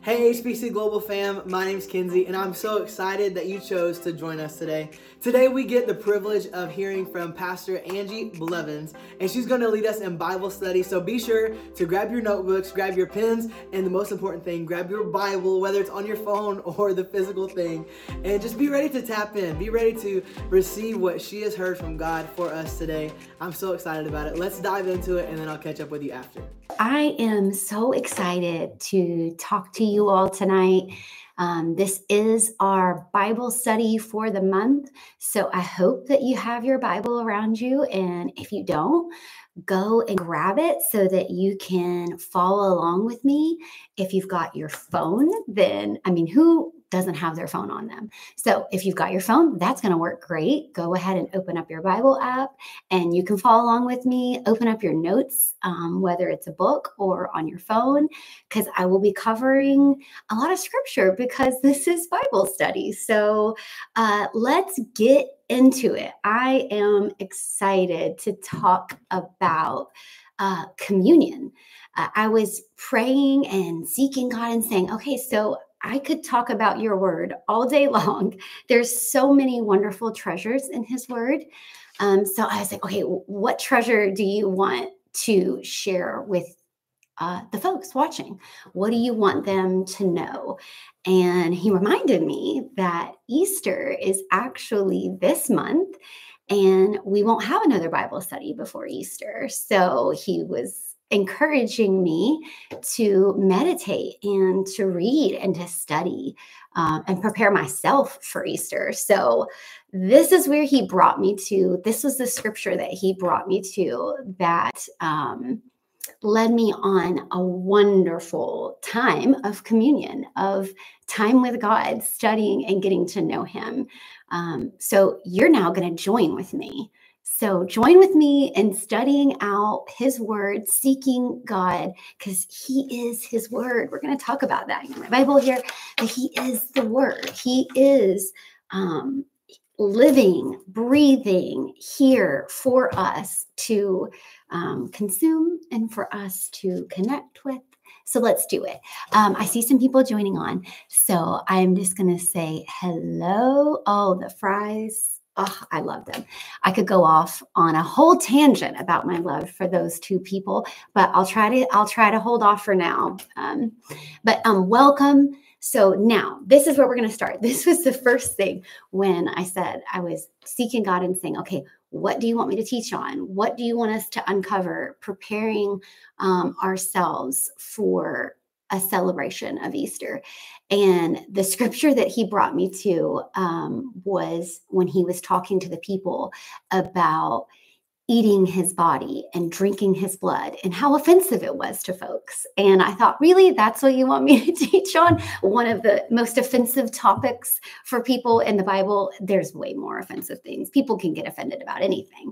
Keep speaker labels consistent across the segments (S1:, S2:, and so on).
S1: Hey HBC Global fam, my name's Kinsey and I'm so excited that you chose to join us today. Today we get the privilege of hearing from Pastor Angie Blevins, and she's going to lead us in Bible study. So be sure to grab your notebooks, grab your pens, and the most important thing, grab your Bible, whether it's on your phone or the physical thing, and just be ready to tap in. Be ready to receive what she has heard from God for us today. I'm so excited about it. Let's dive into it and then I'll catch up with you after.
S2: I am so excited to talk to you all tonight. This is our Bible study for the month. So I hope that you have your Bible around you. And if you don't, go and grab it so that you can follow along with me. If you've got your phone, then, who doesn't have their phone on them? So if you've got your phone, that's going to work great. Go ahead and open up your Bible app and you can follow along with me. Open up your notes, whether it's a book or on your phone, because I will be covering a lot of scripture because this is Bible study. So let's get into it. I am excited to talk about communion. I was praying and seeking God and saying, okay, so I could talk about your word all day long. There's so many wonderful treasures in his word. So I was like, okay, what treasure do you want to share with the folks watching? What do you want them to know? And he reminded me that Easter is actually this month and we won't have another Bible study before Easter. So he was encouraging me to meditate and to read and to study and prepare myself for Easter. So this is where he brought me to. This was the scripture that he brought me to that led me on a wonderful time of communion, of time with God, studying and getting to know him. So you're now going to join with me. So join with me in studying out his word, seeking God, because he is his word. We're going to talk about that in my Bible here, but he is the word. He is living, breathing here for us to consume and for us to connect with. So let's do it. I see some people joining on. So I'm just going to say hello. Oh, the fries. Oh, I love them. I could go off on a whole tangent about my love for those two people, but I'll try to hold off for now. But welcome. So now this is where we're going to start. This was the first thing when I said I was seeking God and saying, okay, what do you want me to teach on? What do you want us to uncover? Preparing ourselves for a celebration of Easter. And the scripture that he brought me to was when he was talking to the people about eating his body and drinking his blood and how offensive it was to folks. And I thought, really, that's what you want me to teach on? One of the most offensive topics for people in the Bible. There's way more offensive things. People can get offended about anything.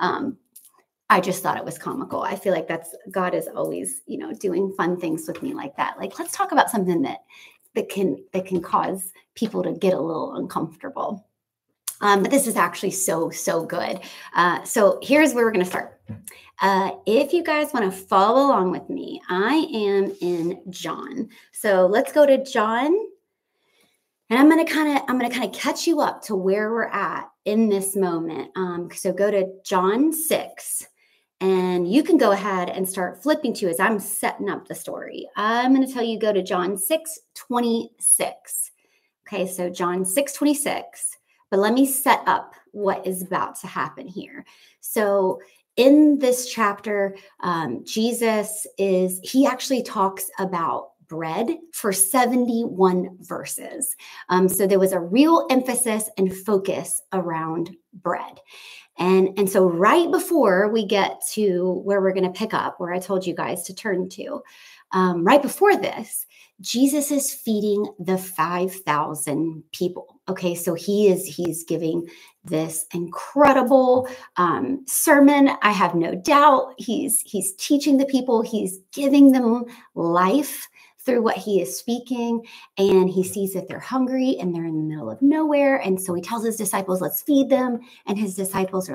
S2: I just thought it was comical. I feel like God is always, doing fun things with me like that. Like, let's talk about something that can cause people to get a little uncomfortable. But this is actually so good. So here's where we're going to start. If you guys want to follow along with me, I am in John. So let's go to John. And I'm going to kind of catch you up to where we're at in this moment. So go to John 6. And you can go ahead and start flipping to as I'm setting up the story. I'm going to tell you go to John 6:26. Okay, so John 6:26. But let me set up what is about to happen here. So in this chapter, Jesus he actually talks about bread for 71 verses. So there was a real emphasis and focus around bread. And so right before we get to where we're going to pick up, where I told you guys to turn to, right before this, Jesus is feeding the 5,000 people. Okay, so he's giving this incredible sermon. I have no doubt he's teaching the people. He's giving them life through what he is speaking, and he sees that they're hungry and they're in the middle of nowhere. And so he tells his disciples, let's feed them. And his disciples are like,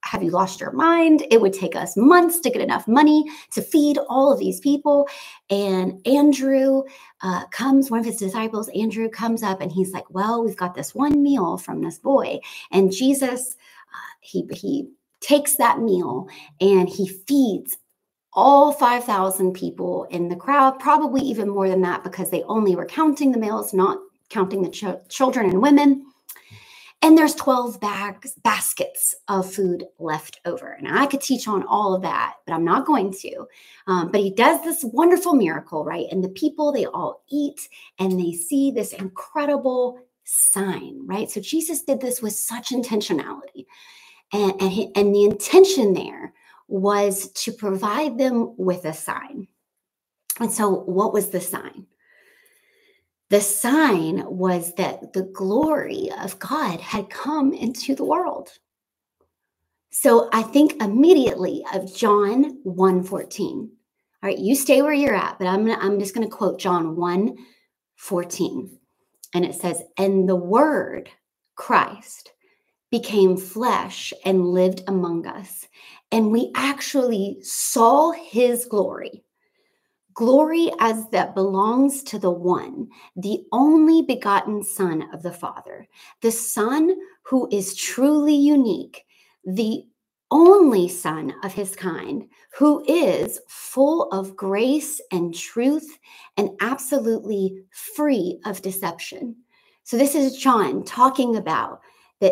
S2: have you lost your mind? It would take us months to get enough money to feed all of these people. And Andrew comes, one of his disciples, Andrew comes up and he's like, well, we've got this one meal from this boy. And Jesus, he takes that meal and he feeds all 5,000 people in the crowd, probably even more than that, because they only were counting the males, not counting the children and women. And there's 12 baskets of food left over. And I could teach on all of that, but I'm not going to. But he does this wonderful miracle, right? And the people, they all eat and they see this incredible sign, right? So Jesus did this with such intentionality. And the intention there was to provide them with a sign. And so what was the sign? The sign was that the glory of God had come into the world. So I think immediately of John 1:14. All right, you stay where you're at, but I'm just going to quote John 1:14. And it says, and the word, Christ, became flesh and lived among us. And we actually saw his glory as that belongs to the one, the only begotten Son of the Father, the Son who is truly unique, the only Son of his kind, who is full of grace and truth and absolutely free of deception. So this is John talking about that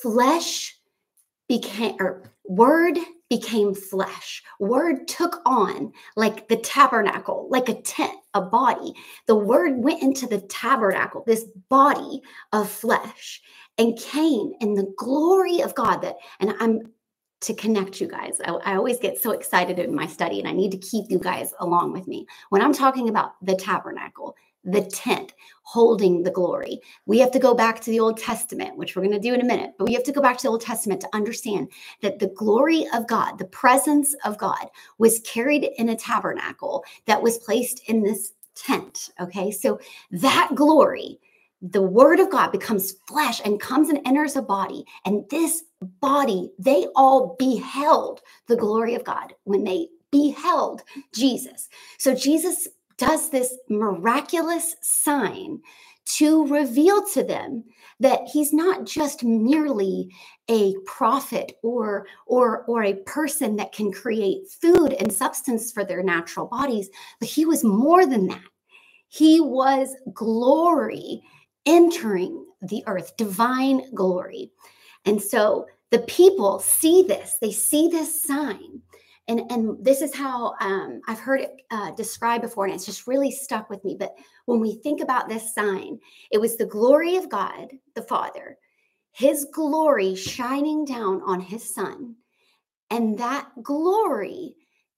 S2: word became flesh. Word took on like the tabernacle, like a tent, a body. The word went into the tabernacle, this body of flesh, and came in the glory of God. And I'm to connect you guys. I always get so excited in my study, and I need to keep you guys along with me. When I'm talking about the tabernacle, the tent holding the glory, we have to go back to the Old Testament, which we're going to do in a minute, but we have to go back to the Old Testament to understand that the glory of God, the presence of God, was carried in a tabernacle that was placed in this tent. Okay, so that glory, the word of God, becomes flesh and comes and enters a body, and this body, they all beheld the glory of God when they beheld Jesus. So Jesus does this miraculous sign to reveal to them that he's not just merely a prophet or a person that can create food and substance for their natural bodies, but he was more than that. He was glory entering the earth, divine glory. And so the people see this, they see this sign. And this is how I've heard it described before, and it's just really stuck with me. But when we think about this sign, it was the glory of God, the Father, his glory shining down on his Son. And that glory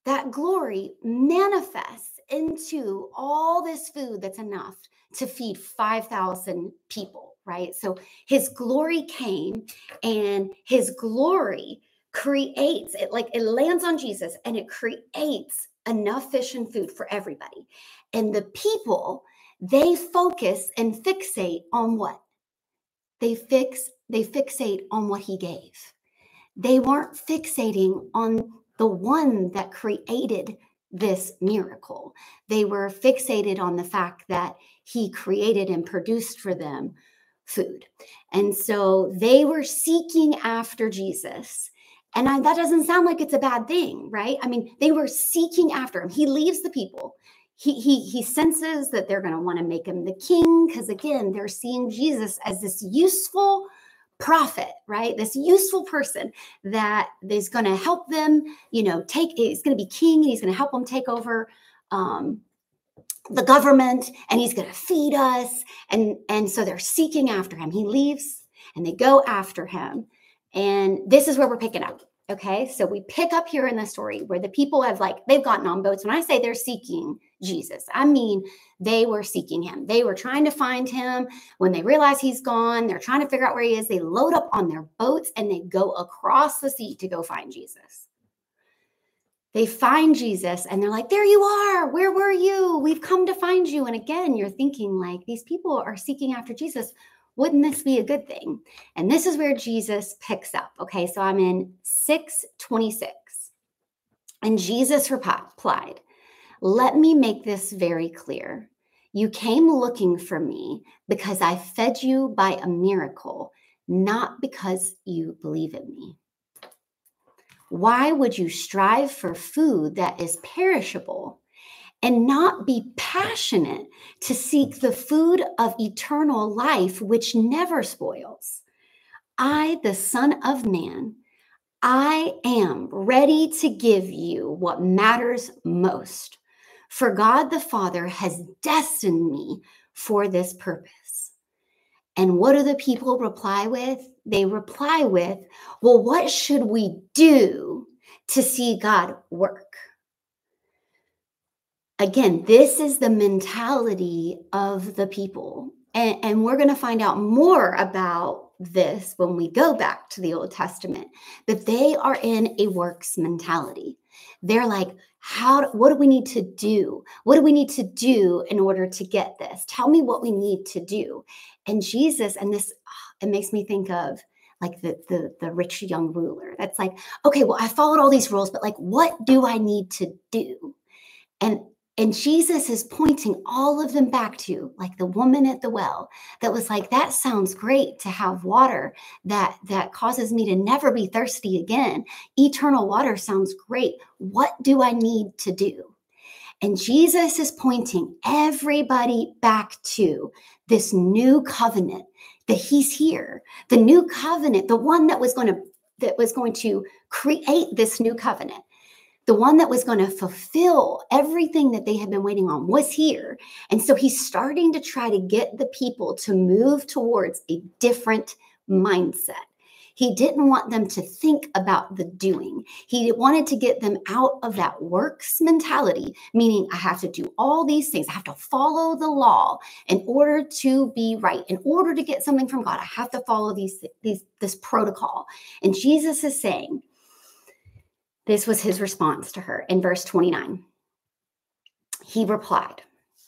S2: manifests into all this food that's enough to feed 5,000 people, right? So his glory came, and his glory creates it, like it lands on Jesus and it creates enough fish and food for everybody. And the people, they focus and fixate on what? They fixate on what he gave. They weren't fixating on the one that created this miracle. They were fixated on the fact that he created and produced for them food. And so they were seeking after Jesus. And that doesn't sound like it's a bad thing, right? I mean, they were seeking after him. He leaves the people. He senses that they're going to want to make him the king, because again, they're seeing Jesus as this useful prophet, right? This useful person that is going to help them, he's going to be king, and he's going to help them take over the government, and he's going to feed us. And so they're seeking after him. He leaves and they go after him. And this is where we're picking up. Okay, so we pick up here in the story where the people they've gotten on boats. When I say they're seeking Jesus, I mean they were seeking him. They were trying to find him. When they realize he's gone, they're trying to figure out where he is. They load up on their boats and they go across the sea to go find Jesus. They find Jesus and they're like, there you are. Where were you? We've come to find you. And again, you're thinking these people are seeking after Jesus. Wouldn't this be a good thing? And this is where Jesus picks up. Okay, so I'm in 6:26. And Jesus replied, "Let me make this very clear. You came looking for me because I fed you by a miracle, not because you believe in me. Why would you strive for food that is perishable and not be passionate to seek the food of eternal life, which never spoils? I, the Son of Man, I am ready to give you what matters most. For God the Father has destined me for this purpose." And what do the people reply with? They reply with, "Well, what should we do to see God work?" Again, this is the mentality of the people. And we're going to find out more about this when we go back to the Old Testament. But they are in a works mentality. They're like, what do we need to do? What do we need to do in order to get this? Tell me what we need to do. And Jesus, and this, it makes me think of like the rich young ruler. That's like, okay, well, I followed all these rules, but like, what do I need to do? And Jesus is pointing all of them back to like the woman at the well that was like, that sounds great to have water that causes me to never be thirsty again. Eternal water sounds great. What do I need to do? And Jesus is pointing everybody back to this new covenant that he's here, the new covenant, the one that was going to create this new covenant. The one that was going to fulfill everything that they had been waiting on was here. And so he's starting to try to get the people to move towards a different mindset. He didn't want them to think about the doing. He wanted to get them out of that works mentality, meaning I have to do all these things. I have to follow the law in order to be right. In order to get something from God, I have to follow this protocol. And Jesus is saying, this was his response to her in verse 29. He replied,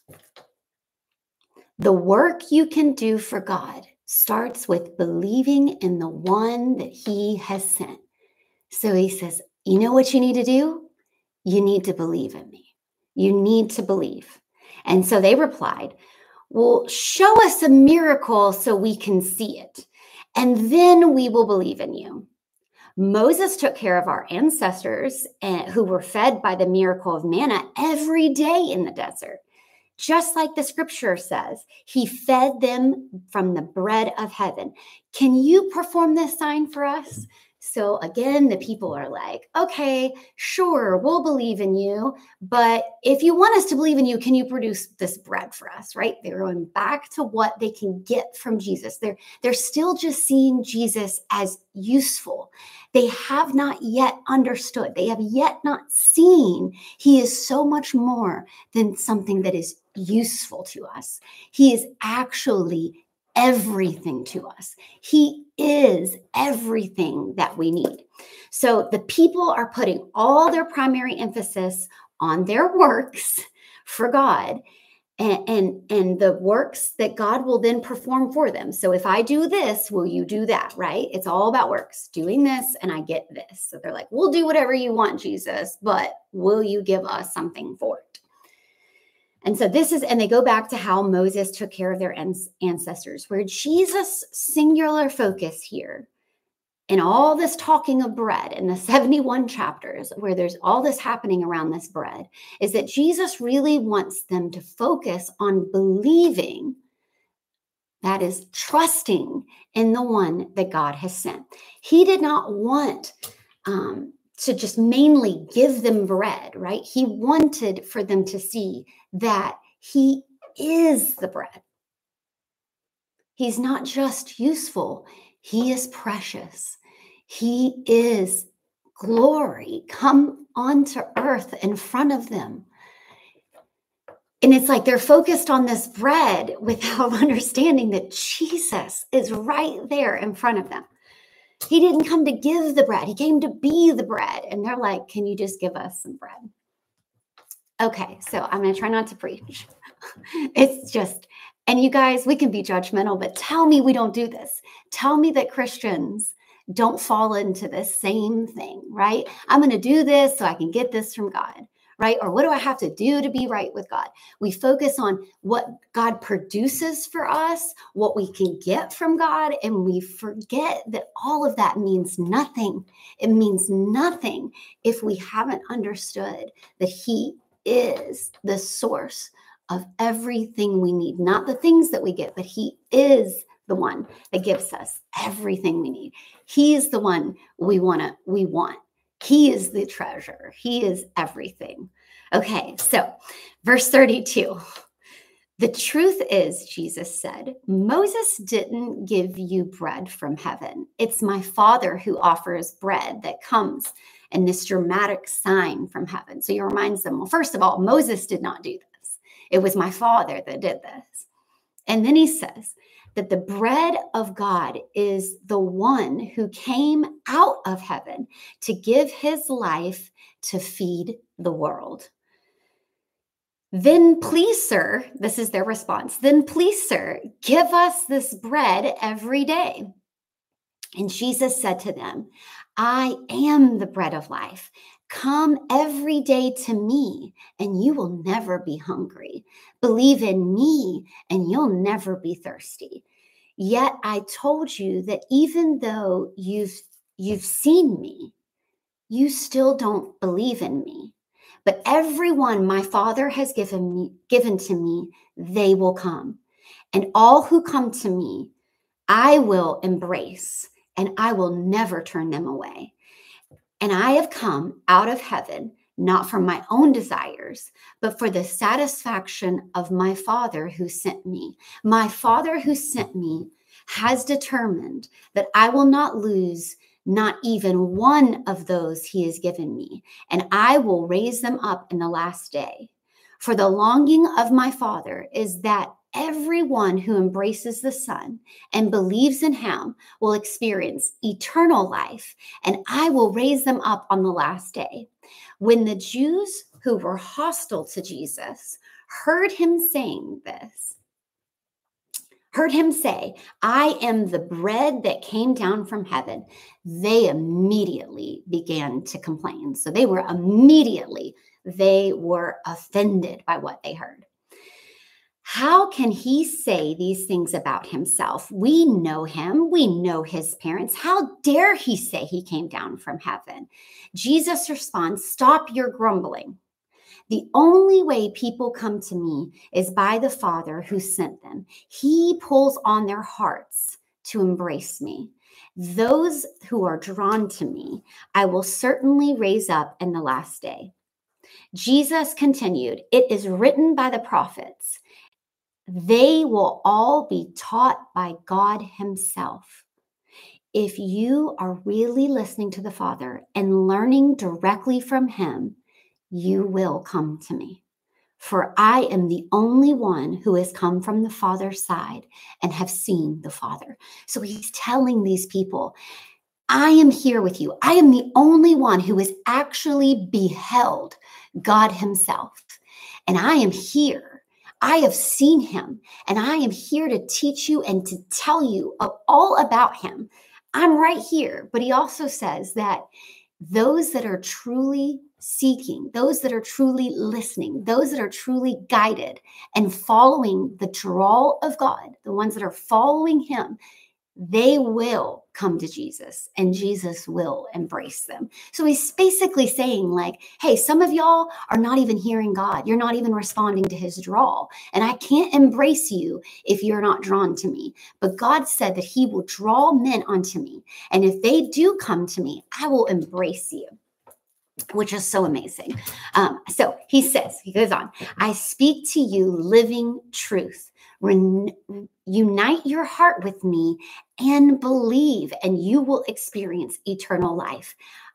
S2: "The work you can do for God starts with believing in the one that he has sent." So he says, you know what you need to do? You need to believe in me. You need to believe. And so they replied, "Well, show us a miracle so we can see it, and then we will believe in you. Moses took care of our ancestors who were fed by the miracle of manna every day in the desert. Just like the scripture says, he fed them from the bread of heaven. Can you perform this sign for us?" So again, the people are like, okay, sure, we'll believe in you. But if you want us to believe in you, can you produce this bread for us, right? They're going back to what they can get from Jesus. They're still just seeing Jesus as useful. They have not yet understood. They have yet not seen he is so much more than something that is useful to us. He is actually everything to us. He is everything that we need. So the people are putting all their primary emphasis on their works for God and the works that God will then perform for them. So if I do this, will you do that, right? It's all about works, doing this and I get this. So they're like, we'll do whatever you want, Jesus, but will you give us something for it? And so and they go back to how Moses took care of their ancestors, where Jesus' singular focus here in all this talking of bread in the 71 chapters, where there's all this happening around this bread, is that Jesus really wants them to focus on believing, that is, trusting in the one that God has sent. He did not want to just mainly give them bread, right? He wanted for them to see that he is the bread. He's not just useful, he is precious. He is glory come onto earth in front of them. And it's like they're focused on this bread without understanding that Jesus is right there in front of them. He didn't come to give the bread. He came to be the bread. And they're like, can you just give us some bread? Okay, so I'm going to try not to preach. It's just, And you guys, we can be judgmental, but tell me we don't do this. Tell me that Christians don't fall into this same thing, right? I'm going to do this so I can get this from God, right? Or what do I have to do to be right with God? We focus on what God produces for us, what we can get from God, and we forget that all of that means nothing. It means nothing if we haven't understood that He is the source of everything we need, not the things that we get, but He is the one that gives us everything we need. He is the one we want. He is the treasure. He is everything. Okay, so verse 32. The truth is, Jesus said, Moses didn't give you bread from heaven. It's my Father who offers bread that comes in this dramatic sign from heaven. So he reminds them, well, first of all, Moses did not do this. It was my Father that did this. And then he says that the bread of God is the one who came out of heaven to give his life to feed the world. Then please, sir, this is their response. Then please, sir, give us this bread every day. And Jesus said to them, I am the bread of life. Come every day to me, and you will never be hungry. Believe in me, and you'll never be thirsty. Yet I told you that even though you've seen me, you still don't believe in me. But everyone my Father has given to me, they will come. And all who come to me, I will embrace, and I will never turn them away. And I have come out of heaven, not for my own desires, but for the satisfaction of my Father who sent me. My Father who sent me has determined that I will not lose not even one of those he has given me, and I will raise them up in the last day. For the longing of my Father is that everyone who embraces the Son and believes in him will experience eternal life, and I will raise them up on the last day. When the Jews who were hostile to Jesus heard him saying this, heard him say, I am the bread that came down from heaven, they immediately began to complain. So they were offended by what they heard. How can he say these things about himself? We know him. We know his parents. How dare he say he came down from heaven? Jesus responds, stop your grumbling. The only way people come to me is by the Father who sent them. He pulls on their hearts to embrace me. Those who are drawn to me, I will certainly raise up in the last day. Jesus continued, it is written by the prophets, they will all be taught by God himself. If you are really listening to the Father and learning directly from him, you will come to me. For I am the only one who has come from the Father's side and have seen the Father. So he's telling these people, I am here with you. I am the only one who has actually beheld God himself. And I am here. I have seen him. And I am here to teach you and to tell you all about him. I'm right here. But he also says that those that are truly seeking, those that are truly listening, those that are truly guided and following the draw of God, the ones that are following him, they will come to Jesus and Jesus will embrace them. So he's basically saying like, hey, some of y'all are not even hearing God. You're not even responding to his draw. And I can't embrace you if you're not drawn to me. But God said that he will draw men unto me. And if they do come to me, I will embrace you, which is so amazing. So he says, he goes on, I speak to you living truth. Unite your heart with me and believe, and you will experience eternal life.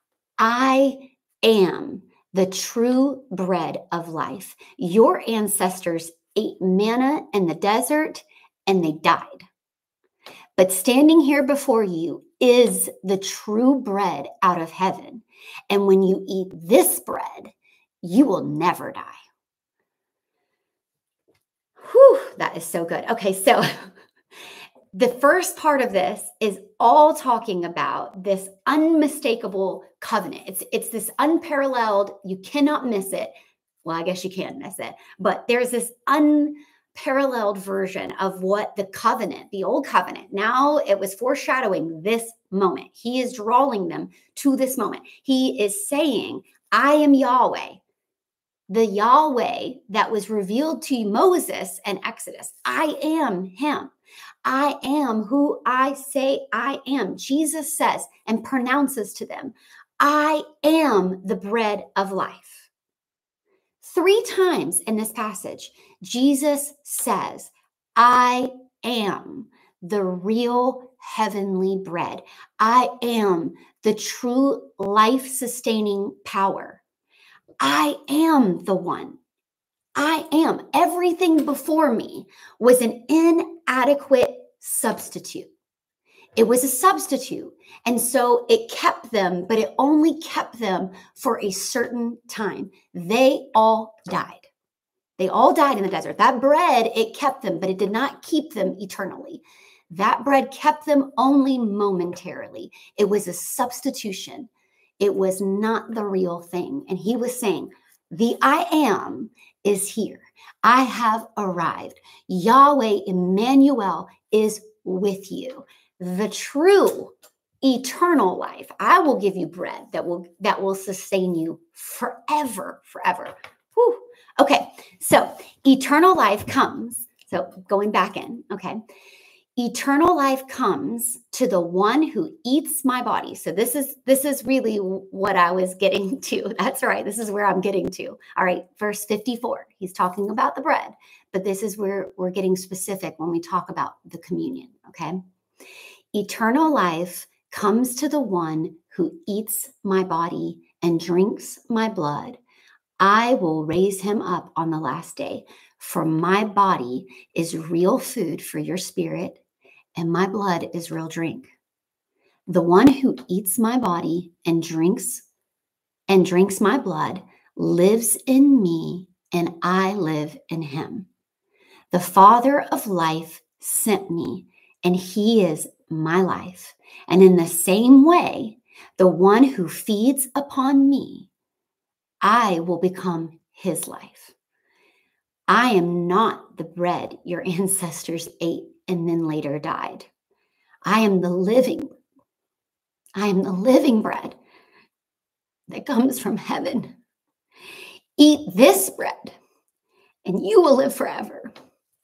S2: I am the true bread of life. Your ancestors ate manna in the desert and they died. But standing here before you is the true bread out of heaven. And when you eat this bread, you will never die. Whew, that is so good. Okay, so the first part of this is all talking about this unmistakable covenant. It's this unparalleled, you cannot miss it. Well, I guess you can miss it, but there's this unparalleled version of what the covenant, the old covenant, now it was foreshadowing this moment. He is drawing them to this moment. He is saying, I am Yahweh, the Yahweh that was revealed to Moses in Exodus. I am him. I am who I say I am. Jesus says and pronounces to them, I am the bread of life. 3 times in this passage, Jesus says, I am the real heavenly bread. I am the true life-sustaining power. I am the one. I am. Everything before me was an inadequate substitute. It was a substitute. And so it kept them, but it only kept them for a certain time. They all died. They all died in the desert. That bread, it kept them, but it did not keep them eternally. That bread kept them only momentarily. It was a substitution. It was not the real thing. And he was saying, the I am is here. I have arrived. Yahweh Emmanuel is with you. The true eternal life. I will give you bread that will sustain you forever. Whew. Okay, so eternal life comes. So going back in, okay. Eternal life comes to the one who eats my body. So this is really what I was getting to. That's right. This is where I'm getting to. All right. Verse 54, he's talking about the bread, but this is where we're getting specific when we talk about the communion. Okay. Eternal life comes to the one who eats my body and drinks my blood. I will raise him up on the last day, for my body is real food for your spirit, and my blood is real drink. The one who eats my body and drinks my blood lives in me, and I live in him. The Father of life sent me, and he is my life. And in the same way, the one who feeds upon me, I will become his life. I am not the bread your ancestors ate and then later died. I am the living bread that comes from heaven. Eat this bread and you will live forever.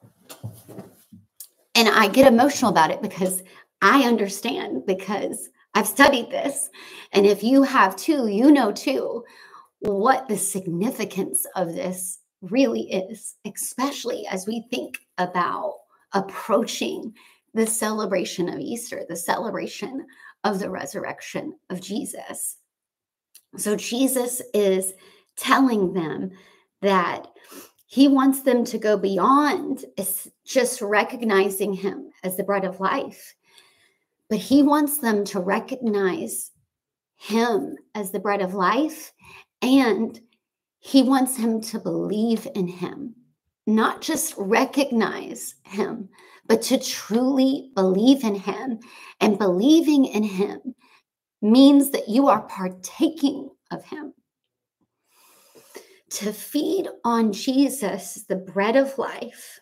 S2: And I get emotional about it because I understand, because I've studied this. And if you have too, you know too, what the significance of this really is, especially as we think about approaching the celebration of Easter, the celebration of the resurrection of Jesus. So Jesus is telling them that he wants them to go beyond just recognizing him as the bread of life, but he wants them to recognize him as the bread of life, and he wants him to believe in him, not just recognize him, but to truly believe in him. And believing in him means that you are partaking of him. To feed on Jesus, the bread of life,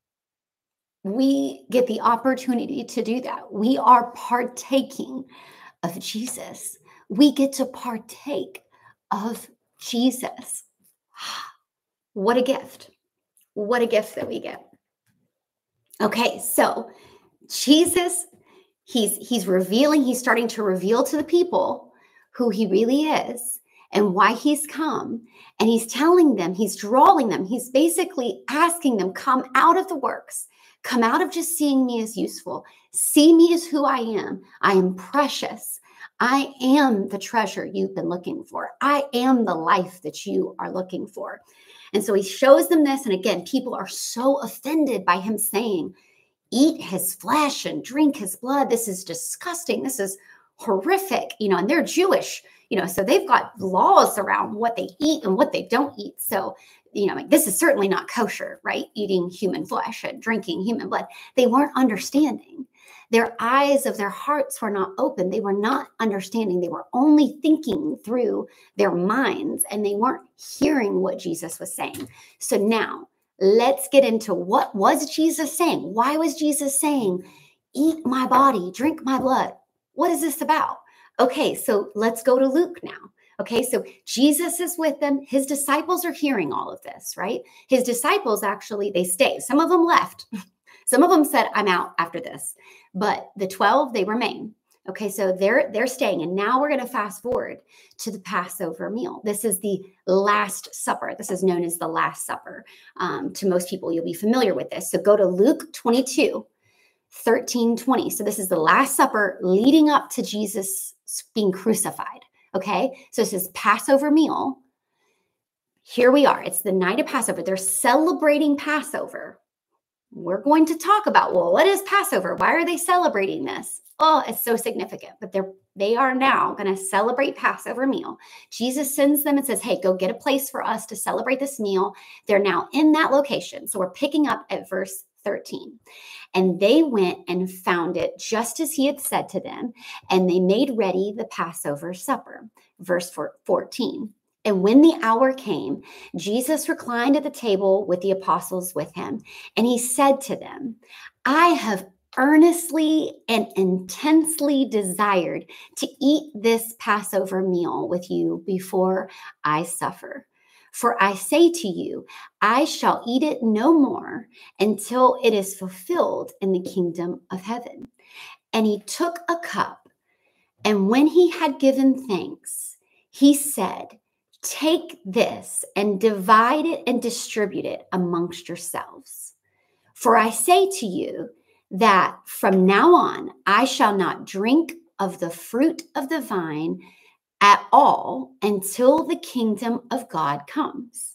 S2: we get the opportunity to do that. We are partaking of Jesus. We get to partake of Jesus. What a gift. What a gift that we get. Okay, so Jesus, he's starting to reveal to the people who he really is and why he's come. And he's telling them, he's drawing them, he's basically asking them, come out of the works, come out of just seeing me as useful, see me as who I am. I am precious. I am the treasure you've been looking for. I am the life that you are looking for. And so he shows them this. And again, people are so offended by him saying, eat his flesh and drink his blood. This is disgusting. This is horrific, and they're Jewish, so they've got laws around what they eat and what they don't eat. So, this is certainly not kosher, right? Eating human flesh and drinking human blood. They weren't understanding. Their eyes of their hearts were not open. They were not understanding. They were only thinking through their minds, and they weren't hearing what Jesus was saying. So now let's get into what was Jesus saying? Why was Jesus saying, eat my body, drink my blood? What is this about? Okay, so let's go to Luke now. Okay, so Jesus is with them. His disciples are hearing all of this, right? His disciples actually, they stayed. Some of them left. Some of them said, I'm out after this. But the 12, they remain. Okay, so they're staying. And now we're going to fast forward to the Passover meal. This is the Last Supper. This is known as the Last Supper. To most people, you'll be familiar with this. So go to Luke 22, 13, 20. So this is the Last Supper leading up to Jesus being crucified. Okay, so this is Passover meal. Here we are. It's the night of Passover. They're celebrating Passover. We're going to talk about, well, what is Passover? Why are they celebrating this? Oh, it's so significant. But they are now going to celebrate Passover meal. Jesus sends them and says, hey, go get a place for us to celebrate this meal. They're now in that location. So we're picking up at verse 13. And they went and found it just as he had said to them, and they made ready the Passover supper. Verse 14. And when the hour came, Jesus reclined at the table with the apostles with him, and he said to them, I have earnestly and intensely desired to eat this Passover meal with you before I suffer. For I say to you, I shall eat it no more until it is fulfilled in the kingdom of heaven. And he took a cup, and when he had given thanks, he said, take this and divide it and distribute it amongst yourselves. For I say to you that from now on, I shall not drink of the fruit of the vine at all until the kingdom of God comes.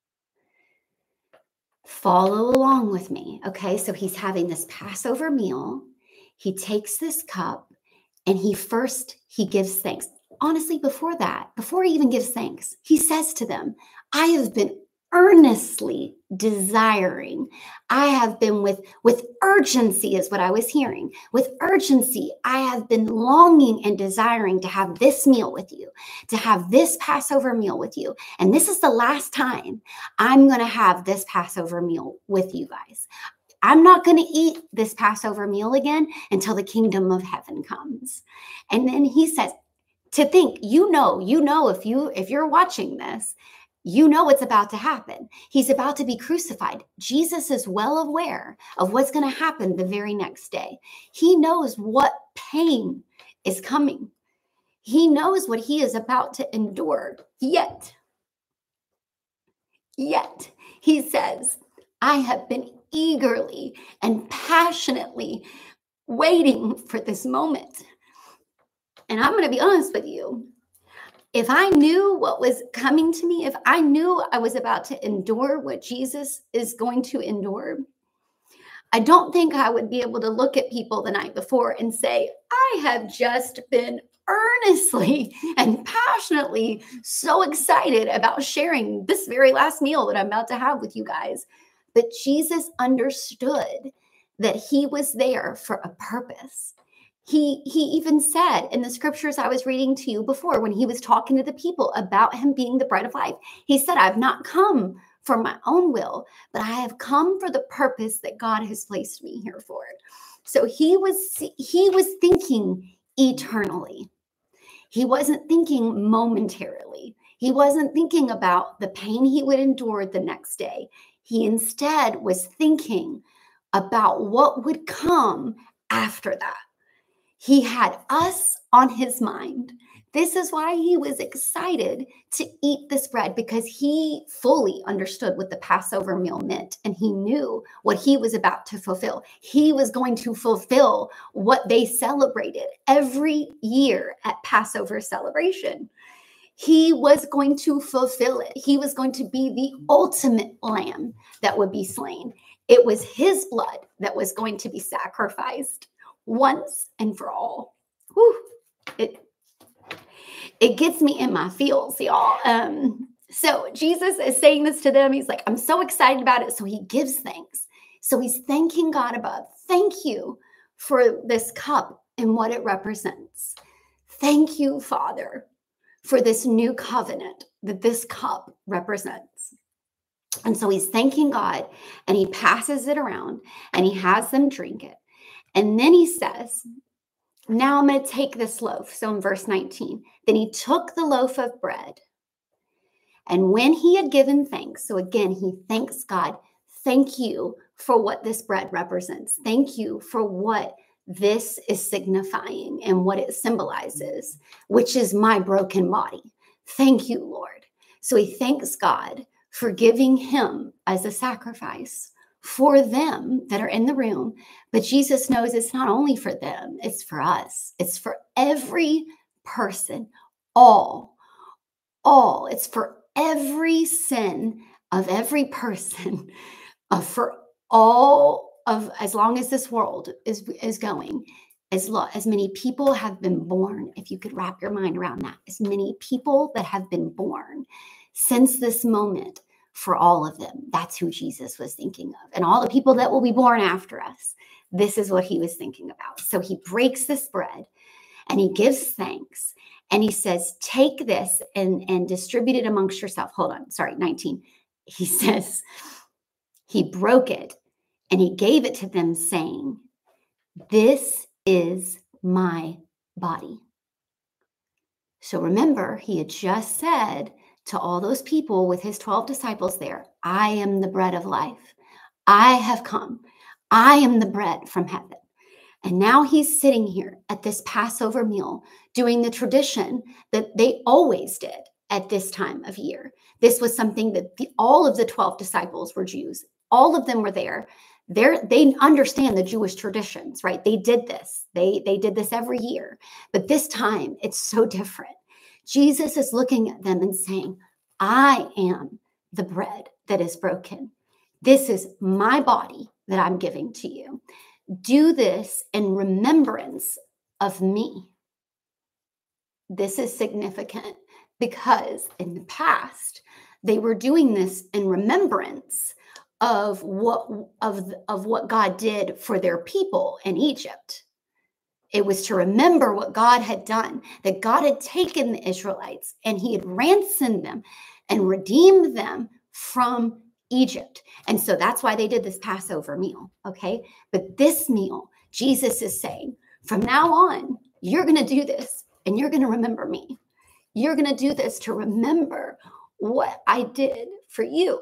S2: Follow along with me. Okay, so he's having this Passover meal. He takes this cup and he gives thanks. Honestly, before he even gives thanks, he says to them, I have been earnestly desiring. I have been with urgency is what I was hearing. With urgency, I have been longing and desiring to have this meal with you, to have this Passover meal with you. And this is the last time I'm going to have this Passover meal with you guys. I'm not going to eat this Passover meal again until the kingdom of heaven comes. And then he says, to think, if you're watching this, you know what's about to happen. He's about to be crucified. Jesus is well aware of what's going to happen the very next day. He knows what pain is coming. He knows what he is about to endure. Yet, he says, I have been eagerly and passionately waiting for this moment. And I'm going to be honest with you. If I knew what was coming to me, if I knew I was about to endure what Jesus is going to endure, I don't think I would be able to look at people the night before and say, I have just been earnestly and passionately so excited about sharing this very last meal that I'm about to have with you guys. But Jesus understood that he was there for a purpose. He even said in the scriptures I was reading to you before, when he was talking to the people about him being the bread of life, he said, I've not come for my own will, but I have come for the purpose that God has placed me here for. So he was thinking eternally. He wasn't thinking momentarily. He wasn't thinking about the pain he would endure the next day. He instead was thinking about what would come after that. He had us on his mind. This is why he was excited to eat this bread, because he fully understood what the Passover meal meant, and he knew what he was about to fulfill. He was going to fulfill what they celebrated every year at Passover celebration. He was going to fulfill it. He was going to be the ultimate lamb that would be slain. It was his blood that was going to be sacrificed once and for all. Whew. it gets me in my feels, y'all. So Jesus is saying this to them. He's like, I'm so excited about it. So he gives thanks. So he's thanking God above. Thank you for this cup and what it represents. Thank you, Father, for this new covenant that this cup represents. And so he's thanking God, and he passes it around and he has them drink it. And then he says, now I'm going to take this loaf. So in verse 19, then he took the loaf of bread. And when he had given thanks, so again, he thanks God. Thank you for what this bread represents. Thank you for what this is signifying and what it symbolizes, which is my broken body. Thank you, Lord. So he thanks God for giving him as a sacrifice for them that are in the room. But Jesus knows it's not only for them, it's for us. It's for every person, all. It's for every sin of every person, for all of, as long as this world is going, as many people have been born, if you could wrap your mind around that, as many people that have been born since this moment, for all of them, that's who Jesus was thinking of. And all the people that will be born after us, this is what he was thinking about. So he breaks this bread and he gives thanks. And he says, take this and distribute it amongst yourself. Hold on. Sorry, 19. He says, he broke it and he gave it to them saying, this is my body. So remember, he had just said to all those people with his 12 disciples there, I am the bread of life. I have come. I am the bread from heaven. And now he's sitting here at this Passover meal doing the tradition that they always did at this time of year. This was something that all of the 12 disciples were Jews. All of them were there. They understand the Jewish traditions, right? They did this. They did this every year. But this time, it's so different. Jesus is looking at them and saying, I am the bread that is broken. This is my body that I'm giving to you. Do this in remembrance of me. This is significant because in the past, they were doing this in remembrance of what God did for their people in Egypt. It was to remember what God had done, that God had taken the Israelites and he had ransomed them and redeemed them from Egypt. And so that's why they did this Passover meal, okay? But this meal, Jesus is saying, from now on, you're going to do this and you're going to remember me. You're going to do this to remember what I did for you.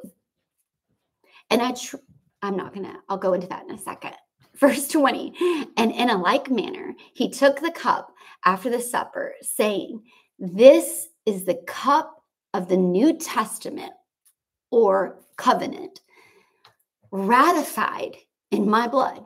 S2: And I'll go into that in a second. Verse 20, and in a like manner, he took the cup after the supper, saying, this is the cup of the New Testament or covenant, ratified in my blood,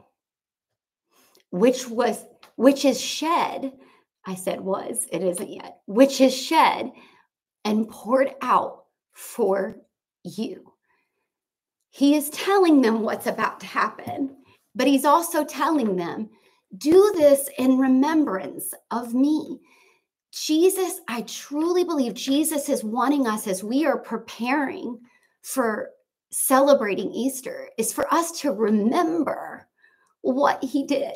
S2: which is shed. I said was, it isn't yet, which is shed and poured out for you. He is telling them what's about to happen. But he's also telling them, do this in remembrance of me. Jesus, I truly believe Jesus is wanting us as we are preparing for celebrating Easter, is for us to remember what he did.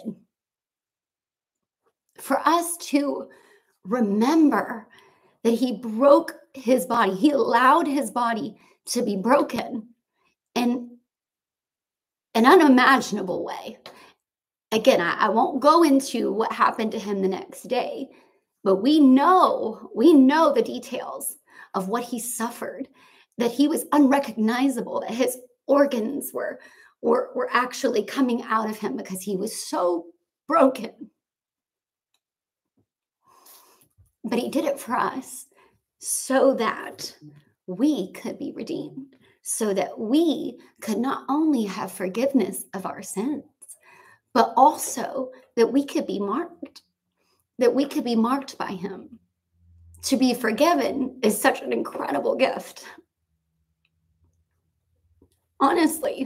S2: For us to remember that he broke his body. He allowed his body to be broken in an unimaginable way. Again, I won't go into what happened to him the next day, but we know the details of what he suffered, that he was unrecognizable, that his organs were actually coming out of him because he was so broken. But he did it for us so that we could be redeemed, so that we could not only have forgiveness of our sins, but also that we could be marked, by him. To be forgiven is such an incredible gift. Honestly,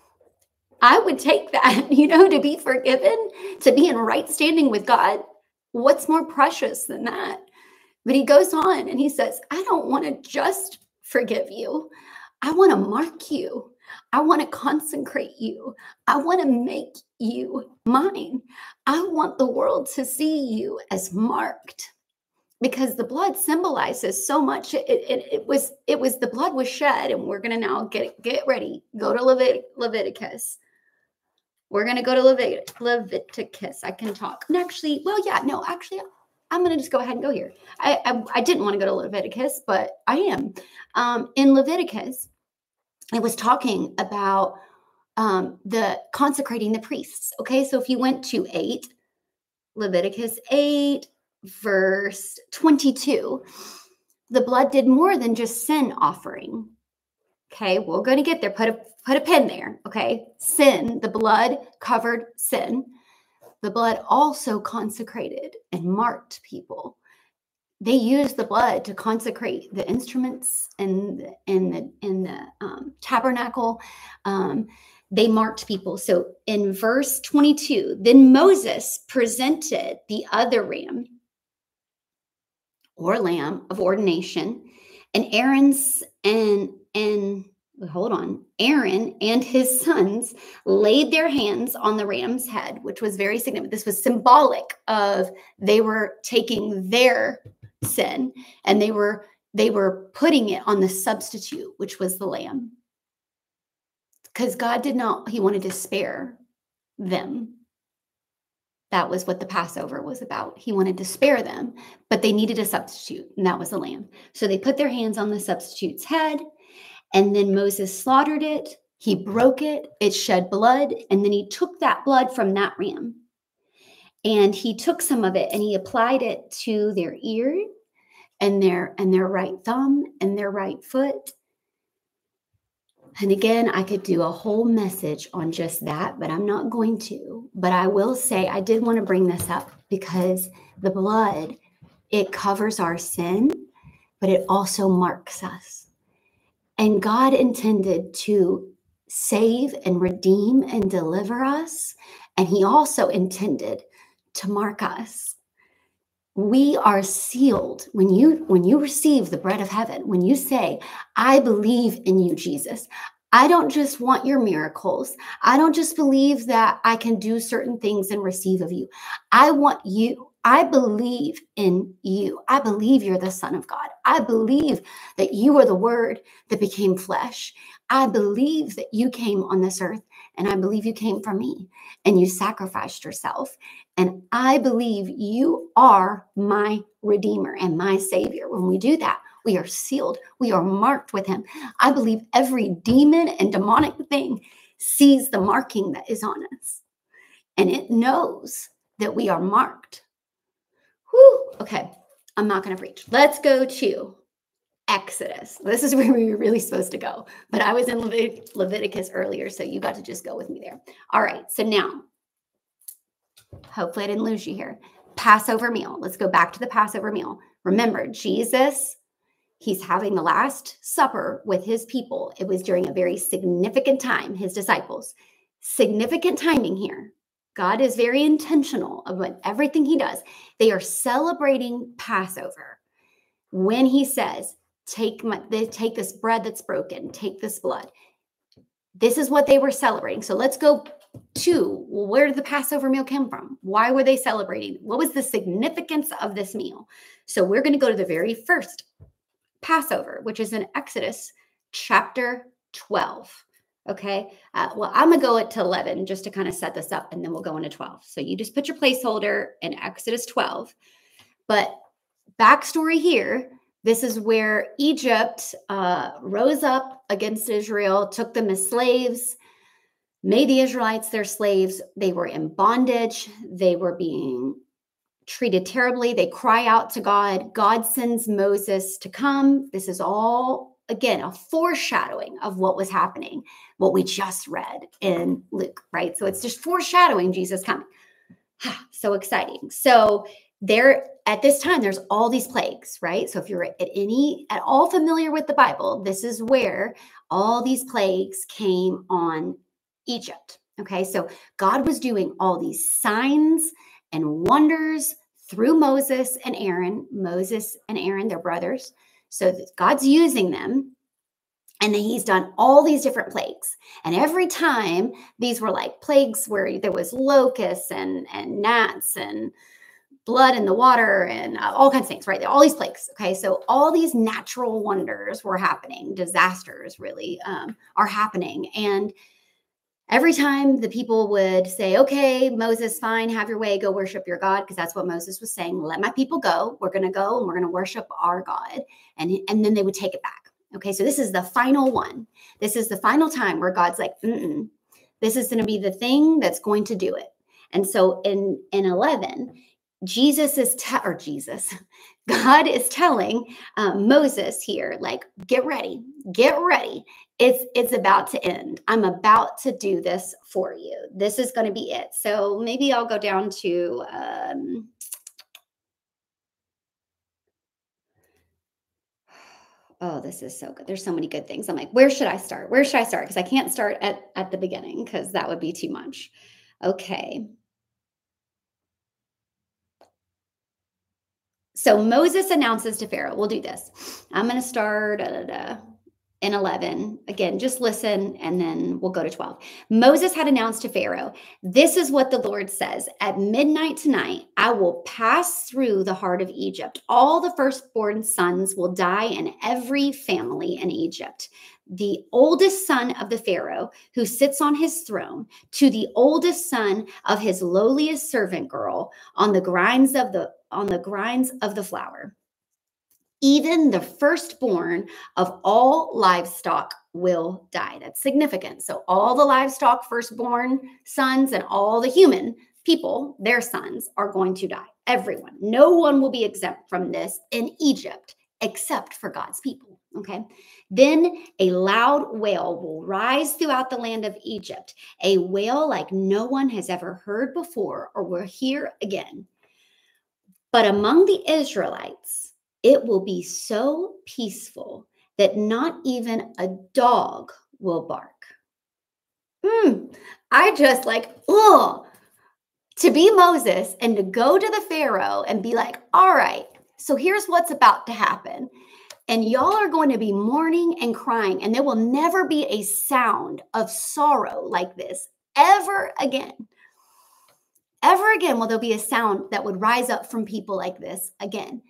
S2: I would take that, to be forgiven, to be in right standing with God. What's more precious than that? But he goes on and he says, I don't want to just forgive you. I want to mark you. I want to consecrate you. I want to make you mine. I want the world to see you as marked, because the blood symbolizes so much. It was the blood was shed, and we're going to now get ready. Go to Leviticus. We're going to go to Leviticus. I can talk. And actually, I'm going to just go ahead and go here. I didn't want to go to Leviticus, but I am. In Leviticus, it was talking about the consecrating the priests. Okay, so if you went to Leviticus 8, verse 22, the blood did more than just sin offering. Okay, we're going to get there. Put a pin there. Okay, sin, the blood covered sin. The blood also consecrated and marked people. They used the blood to consecrate the instruments in the tabernacle. They marked people. So in verse 22, then Moses presented the other ram or lamb of ordination, and Aaron and his sons laid their hands on the ram's head, which was very significant. This was symbolic of they were taking their sin and they were putting it on the substitute, which was the lamb. Because God he wanted to spare them. That was what the Passover was about. He wanted to spare them, but they needed a substitute, and that was the lamb. So they put their hands on the substitute's head, and then Moses slaughtered it. He broke it. It shed blood, and then he took that blood from that ram, and he took some of it, and he applied it to their ear and their right thumb and their right foot. And again, I could do a whole message on just that, but I'm not going to. But I will say I did want to bring this up because the blood, it covers our sin, but it also marks us. And God intended to save and redeem and deliver us. And he also intended to mark us. We are sealed when you receive the bread of heaven, when you say, I believe in you, Jesus. I don't just want your miracles. I don't just believe that I can do certain things and receive of you. I want you. I believe in you. I believe you're the Son of God. I believe that you are the Word that became flesh. I believe that you came on this earth, and I believe you came for me, and you sacrificed yourself. And I believe you are my Redeemer and my Savior. When we do that, we are sealed. We are marked with him. I believe every demon and demonic thing sees the marking that is on us, and it knows that we are marked. Whew. Okay, I'm not going to preach. Let's go to Exodus. This is where we were really supposed to go, but I was in Leviticus earlier, so you got to just go with me there. All right, so now, hopefully I didn't lose you here. Passover meal. Let's go back to the Passover meal. Remember, Jesus, he's having the Last Supper with his people. It was during a very significant time, his disciples. Significant timing here. God is very intentional about everything he does. They are celebrating Passover when he says, take this bread that's broken, take this blood. This is what they were celebrating. So let's go to, well, where did the Passover meal come from? Why were they celebrating? What was the significance of this meal? So we're going to go to the very first Passover, which is in Exodus chapter 12. Okay. Well, I'm going to go to 11 just to kind of set this up, and then we'll go into 12. So you just put your placeholder in Exodus 12. But backstory here, this is where Egypt rose up against Israel, took them as slaves, made the Israelites their slaves. They were in bondage. They were being treated terribly. They cry out to God. God sends Moses to come. This is all, again, a foreshadowing of what was happening, what we just read in Luke, right? So it's just foreshadowing Jesus coming. So exciting. So there, at this time, there's all these plagues, right? So if you're at all familiar with the Bible, this is where all these plagues came on Egypt. Okay, so God was doing all these signs and wonders through Moses and Aaron. Moses and Aaron, they're brothers. So God's using them. And then he's done all these different plagues. And every time these were like plagues where there was locusts and gnats and blood in the water and all kinds of things, right? All these plagues. Okay. So all these natural wonders were happening. Disasters really are happening. And every time the people would say, okay, Moses, fine, have your way, go worship your God. Because that's what Moses was saying. Let my people go. We're going to go and we're going to worship our God. And then they would take it back. Okay, so this is the final one. This is the final time where God's like, this is going to be the thing that's going to do it. And so in 11, God is telling Moses here, like, get ready. It's about to end. I'm about to do this for you. This is going to be it. So maybe I'll go down to oh, this is so good. There's so many good things. I'm like, where should I start? Because I can't start at the beginning because that would be too much. Okay. So Moses announces to Pharaoh, we'll do this. I'm going to start in 11. Again, just listen and then we'll go to 12. Moses had announced to Pharaoh, this is what the Lord says. At midnight tonight, I will pass through the heart of Egypt. All the firstborn sons will die in every family in Egypt. The oldest son of the Pharaoh who sits on his throne to the oldest son of his lowliest servant girl on the grinds of the flour. Even the firstborn of all livestock will die. That's significant. So all the livestock firstborn sons and all the human people, their sons, are going to die. Everyone. No one will be exempt from this in Egypt except for God's people. Okay. Then a loud wail will rise throughout the land of Egypt, a wail like no one has ever heard before or will hear again. But among the Israelites, it will be so peaceful that not even a dog will bark. I just to be Moses and to go to the Pharaoh and be like, all right, so here's what's about to happen. And y'all are going to be mourning and crying, and there will never be a sound of sorrow like this ever again. Ever again will there be a sound that would rise up from people like this again.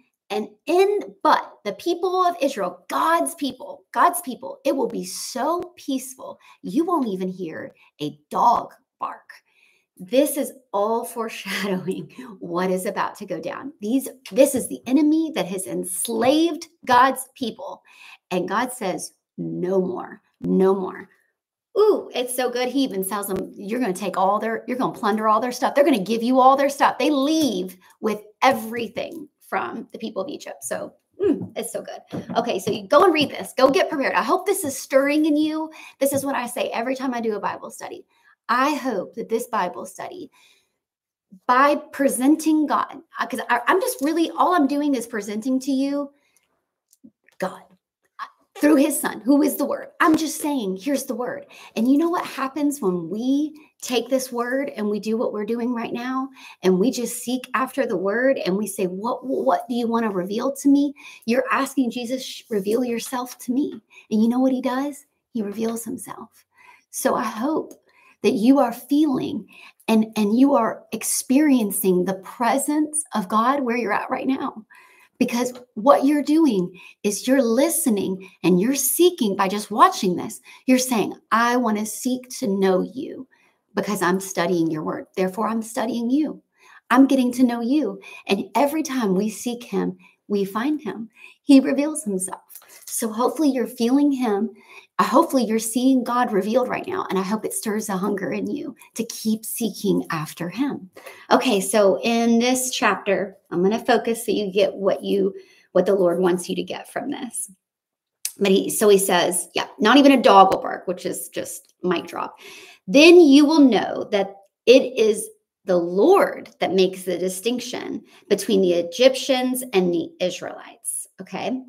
S2: But the people of Israel, God's people, it will be so peaceful. You won't even hear a dog bark. This is all foreshadowing what is about to go down. This is the enemy that has enslaved God's people. And God says, no more, no more. Ooh, it's so good. He even tells them, you're going to plunder all their stuff. They're going to give you all their stuff. They leave with everything from the people of Egypt. So it's so good. Okay, so you go and read this. Go get prepared. I hope this is stirring in you. This is what I say every time I do a Bible study. I hope that this Bible study, by presenting God, because I'm just really, all I'm doing is presenting to you God through his son, who is the word. I'm just saying, here's the word. And you know what happens when we take this word and we do what we're doing right now, and we just seek after the word and we say, what do you want to reveal to me? You're asking Jesus, reveal yourself to me. And you know what he does? He reveals himself. So I hope that you are feeling and you are experiencing the presence of God where you're at right now. Because what you're doing is you're listening and you're seeking by just watching this. You're saying, I want to seek to know you because I'm studying your word. Therefore, I'm studying you. I'm getting to know you. And every time we seek him, we find him. He reveals himself. So hopefully you're feeling him. Hopefully you're seeing God revealed right now. And I hope it stirs a hunger in you to keep seeking after him. Okay, so in this chapter, I'm going to focus so you get what the Lord wants you to get from this. But he says, not even a dog will bark, which is just mic drop. Then you will know that it is the Lord that makes the distinction between the Egyptians and the Israelites. Okay.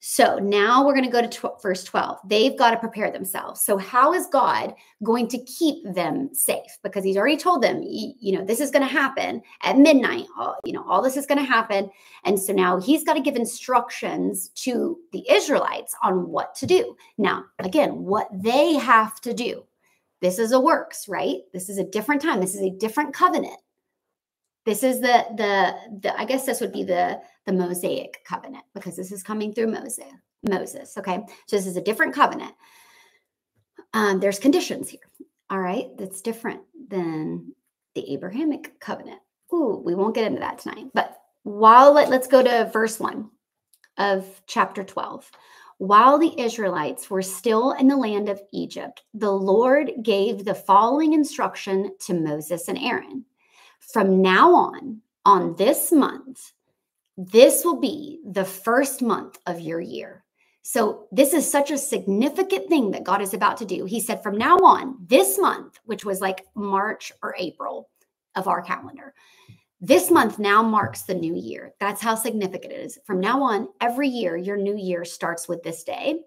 S2: So now we're going to go to verse 12. They've got to prepare themselves. So how is God going to keep them safe? Because he's already told them, this is going to happen at midnight. All this is going to happen. And so now he's got to give instructions to the Israelites on what to do. Now, again, what they have to do. This is a works, right? This is a different time. This is a different covenant. This is the I guess this would be the Mosaic covenant, because this is coming through Moses. Okay. So this is a different covenant. There's conditions here. All right. That's different than the Abrahamic covenant. Ooh, we won't get into that tonight. But let's go to verse 1 of chapter 12. While the Israelites were still in the land of Egypt, the Lord gave the following instruction to Moses and Aaron. From now on this month, this will be the first month of your year. So this is such a significant thing that God is about to do. He said, from now on, this month, which was like March or April of our calendar, this month now marks the new year. That's how significant it is. From now on, every year, your new year starts with this day.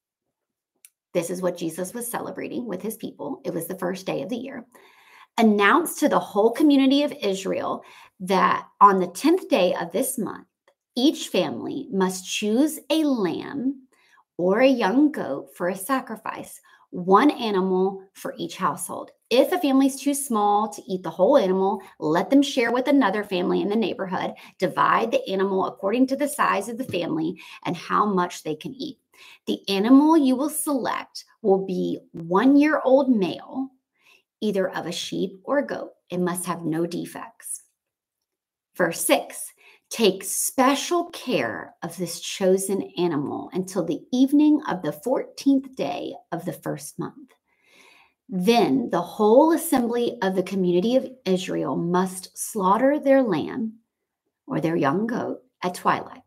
S2: This is what Jesus was celebrating with his people. It was the first day of the year. Announce to the whole community of Israel that on the 10th day of this month, each family must choose a lamb or a young goat for a sacrifice, one animal for each household. If a family is too small to eat the whole animal, let them share with another family in the neighborhood. Divide the animal according to the size of the family and how much they can eat. The animal you will select will be 1-year-old male, either of a sheep or a goat. It must have no defects. Verse 6, take special care of this chosen animal until the evening of the 14th day of the first month. Then the whole assembly of the community of Israel must slaughter their lamb or their young goat at twilight.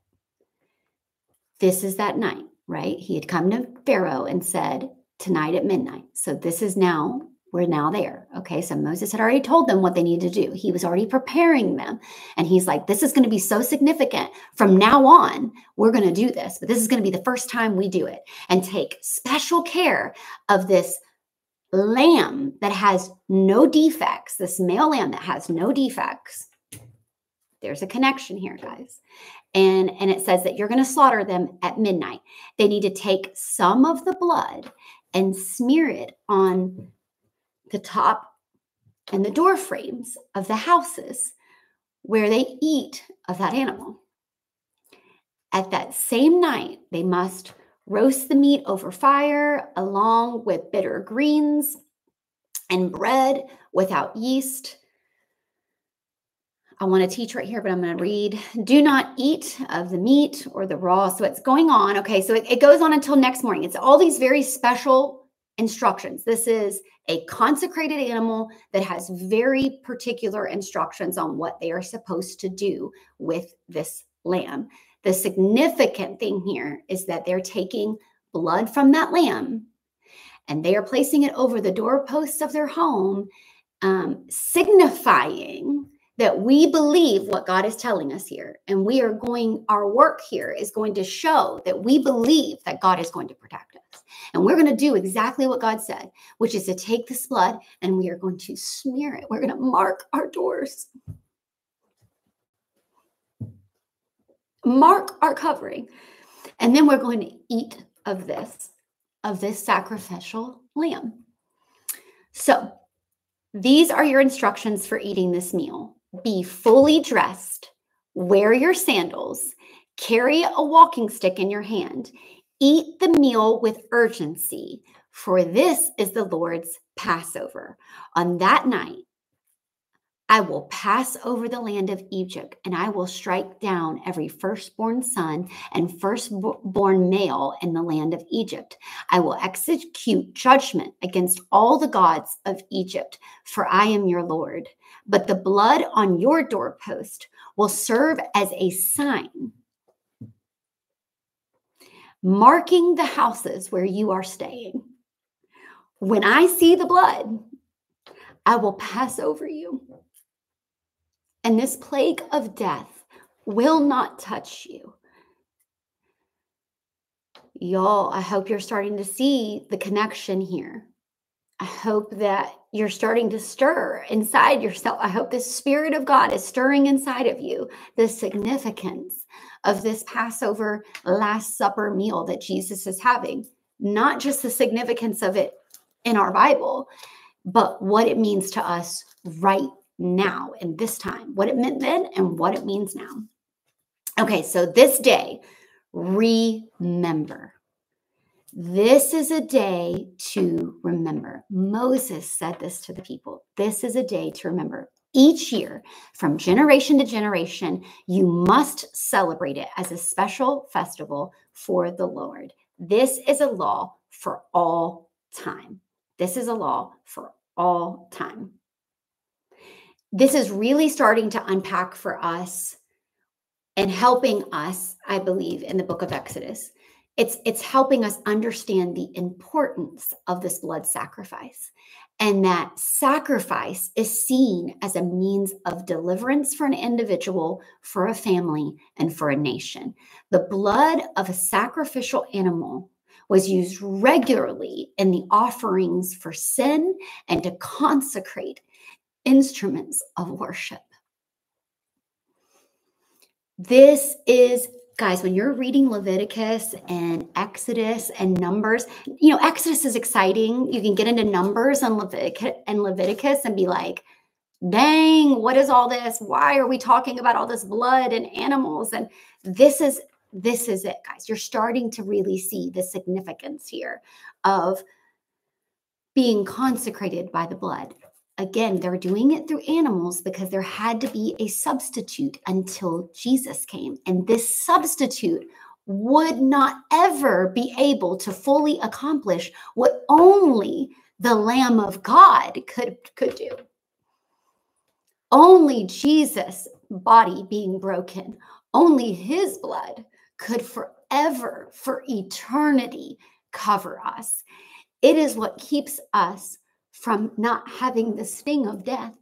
S2: This is that night, right? He had come to Pharaoh and said, tonight at midnight. So this is now, we're now there. Okay. So Moses had already told them what they needed to do. He was already preparing them. And he's like, this is going to be so significant. From now on, we're going to do this, but this is going to be the first time we do it. And take special care of this lamb that has no defects, this male lamb that has no defects. There's a connection here, guys. And it says that you're going to slaughter them at midnight. They need to take some of the blood and smear it on the top and the door frames of the houses where they eat of that animal. At that same night, they must roast the meat over fire along with bitter greens and bread without yeast. I want to teach right here, but I'm going to read. Do not eat of the meat or the raw. So it's going on. Okay, so it goes on until next morning. It's all these very special instructions. This is a consecrated animal that has very particular instructions on what they are supposed to do with this lamb. The significant thing here is that they're taking blood from that lamb and they are placing it over the doorposts of their home, signifying that we believe what God is telling us here. And our work here is going to show that we believe that God is going to protect us. And we're going to do exactly what God said, which is to take this blood and we are going to smear it. We're going to mark our doors. Mark our covering. And then we're going to eat of this sacrificial lamb. So these are your instructions for eating this meal. Be fully dressed, wear your sandals, carry a walking stick in your hand, eat the meal with urgency, for this is the Lord's Passover. On that night, I will pass over the land of Egypt, and I will strike down every firstborn son and firstborn male in the land of Egypt. I will execute judgment against all the gods of Egypt, for I am your Lord. But the blood on your doorpost will serve as a sign, marking the houses where you are staying. When I see the blood, I will pass over you. And this plague of death will not touch you. Y'all, I hope you're starting to see the connection here. I hope that you're starting to stir inside yourself. I hope the Spirit of God is stirring inside of you the significance of this Passover Last Supper meal that Jesus is having. Not just the significance of it in our Bible, but what it means to us right now in this time, what it meant then and what it means now. Okay, so this day, remember. This is a day to remember. Moses said this to the people. This is a day to remember. Each year, from generation to generation, you must celebrate it as a special festival for the Lord. This is a law for all time. This is a law for all time. This is really starting to unpack for us and helping us, I believe, in the book of Exodus. It's helping us understand the importance of this blood sacrifice, and that sacrifice is seen as a means of deliverance for an individual, for a family, and for a nation. The blood of a sacrificial animal was used regularly in the offerings for sin and to consecrate instruments of worship. This is, guys, when you're reading Leviticus and Exodus and Numbers, Exodus is exciting. You can get into Numbers and Leviticus and be like, dang, what is all this? Why are we talking about all this blood and animals? And this is it, guys. You're starting to really see the significance here of being consecrated by the blood. Again, they're doing it through animals because there had to be a substitute until Jesus came. And this substitute would not ever be able to fully accomplish what only the Lamb of God could do. Only Jesus' body being broken, only his blood could forever, for eternity, cover us. It is what keeps us from not having the sting of death.